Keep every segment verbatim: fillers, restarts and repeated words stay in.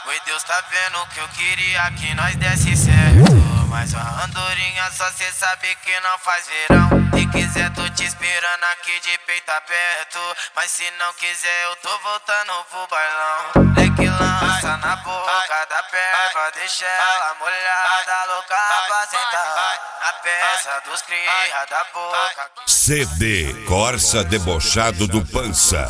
Oi, Deus tá vendo que eu queria que nós desse certo, mas a andorinha só cê sabe que não faz verão. Se quiser tô te esperando aqui de peito aberto, mas se não quiser eu tô voltando pro bailão. Leque lança na boca da perva, deixa ela molhada, louca pra sentar na peça dos cria da boca. C D Corsa Debochado do Pança.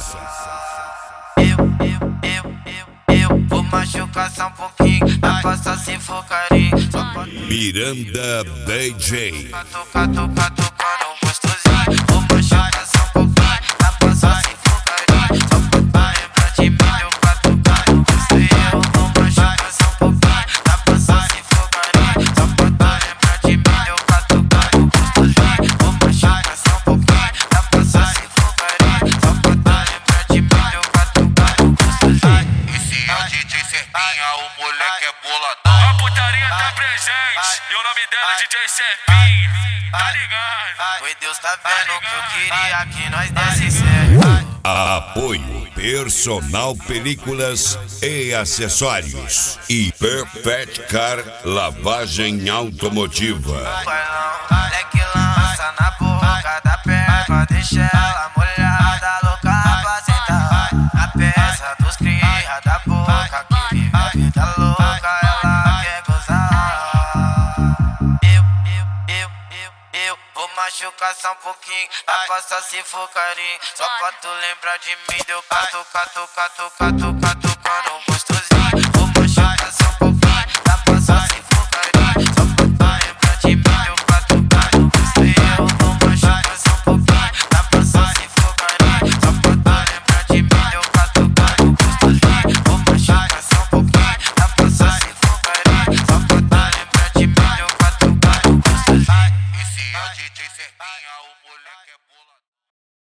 Eu, eu, eu, eu, eu vou machucar só um pouquinho, dá pra só se for carinho. Só pra Miranda D J. tocar, tocar, tocar no gostosinho. Vou machucar só um pouquinho, dá pra só se for carinho. Só pra lembrar de mim, deu pra tocar no gostosinho. Vou machucar só um pouquinho, dá pra só se for carinho. Só pra lembrar de mim, deu pra tocar no gostosinho. Vou machucar só um pouquinho, dá pra só se for carinho. Só pra lembrar de mim, deu pra tocar no gostosinho. Esse é o D J Serpinha, o moleque é boladão. A putaria tá presente, e o nome dela é D J Serpinha, tá ligado? Oi, Deus tá vendo que eu queria que nós desse certo. Apoio Personal Películas e Acessórios e Perfect Car Lavagem Automotiva. Bailão, leque lança na boca da perva, deixa ela molhada, louca pra sentar na peça dos cria da boca, que vive a vida louca, ela quer gozar. Eu, eu, eu, eu, eu vou machucar só um pouquinho, dá pra só se for carinho. Só pra tu lembrar de mim, deu pra tocar, tocar, tocar, tocar, tocar no gostosinho. Vou machucar só um pouquinho, dá pra só se for carinho. Só pra tu lembrar de mim, deu pra tocar no gostosinho. Vou machucar só um pouquinho, dá pra só se for carinho. Só pra tu lembrar de mim, deu pra tocar no gostosinho. Vou machucar só um pouquinho, dá pra só se for carinho. Só pra tu lembrar de mim, deu pra tocar no gostosinho. Esse é o D J Serpinha, o moleque é